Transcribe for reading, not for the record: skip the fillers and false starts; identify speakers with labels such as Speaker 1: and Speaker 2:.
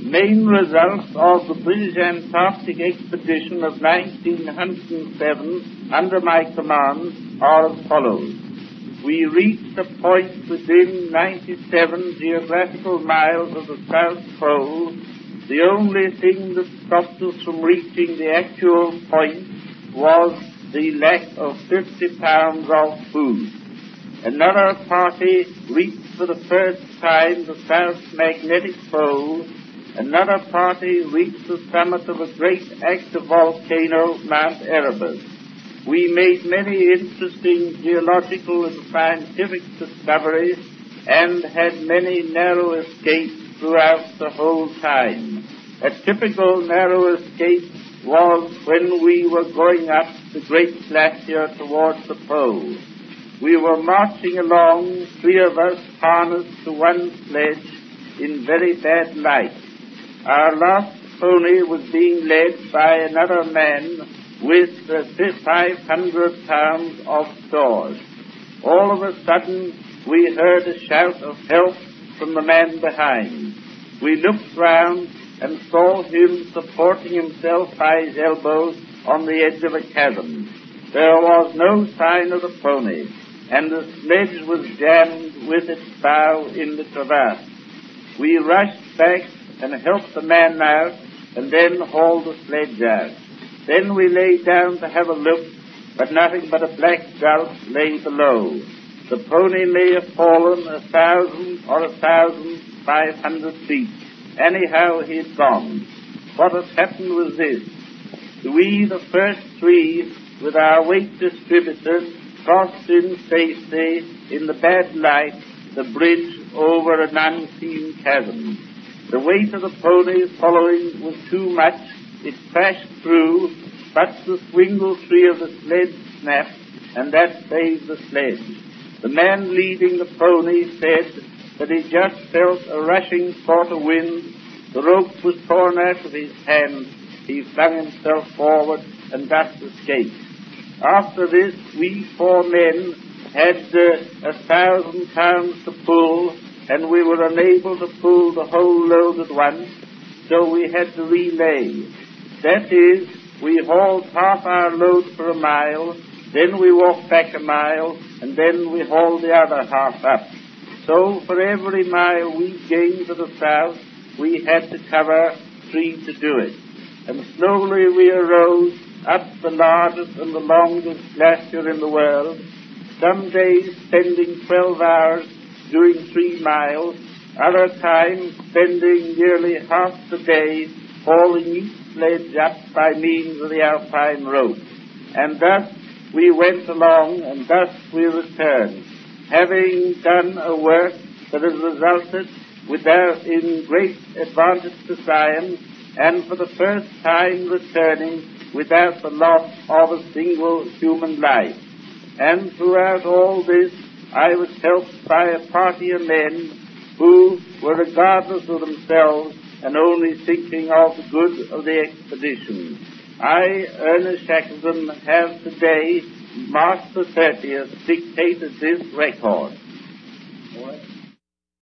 Speaker 1: main results of the British Antarctic expedition of 1907 under my command are as follows. We reached a point within 97 geographical miles of the South Pole. The only thing that stopped us from reaching the actual point was the lack of 50 pounds of food. Another party reached for the first time the South Magnetic Pole. Another party reached the summit of a great active volcano, Mount Erebus. We made many interesting geological and scientific discoveries and had many narrow escapes throughout the whole time. A typical narrow escape was when we were going up the great glacier towards the pole. We were marching along, three of us harnessed to one sledge in very bad light. Our last pony was being led by another man with 500 pounds of stores. All of a sudden, we heard a shout of help from the man behind. We looked round and saw him supporting himself by his elbows on the edge of a chasm. There was no sign of the pony, and the sledge was jammed with its bow in the crevasse. We rushed back and helped the man out, and then hauled the sledge out. Then we lay down to have a look, but nothing but a black gulf lay below. The pony may have fallen 1,000 or 1,500 feet. Anyhow, he had gone. What had happened was this. We, the first three, with our weight distributed, crossed in safety, in the bad light, the bridge over an unseen chasm. The weight of the pony following was too much. It crashed through, but the swingle tree of the sledge snapped, and that saved the sledge. The man leading the pony said that he just felt a rushing sort of wind. The rope was torn out of his hand. He flung himself forward and thus escaped. After this, we four men had 1,000 pounds to pull, and we were unable to pull the whole load at once, so we had to relay. That is, we hauled half our load for a mile, then we walked back a mile, and then we hauled the other half up. So for every mile we gained to the south, we had to cover 3 to do it. And slowly we arose up the largest and the longest glacier in the world, some days spending 12 hours doing 3 miles, other times spending nearly half the day hauling each sledge up by means of the alpine rope. And thus we went along, and thus we returned, having done a work that has resulted in great advantage to science, and for the first time returning without the loss of a single human life. And throughout all this, I was helped by a party of men who were regardless of themselves and only thinking of the good of the expedition. I, Ernest Shackleton, have today, March the 30th, dictated this record.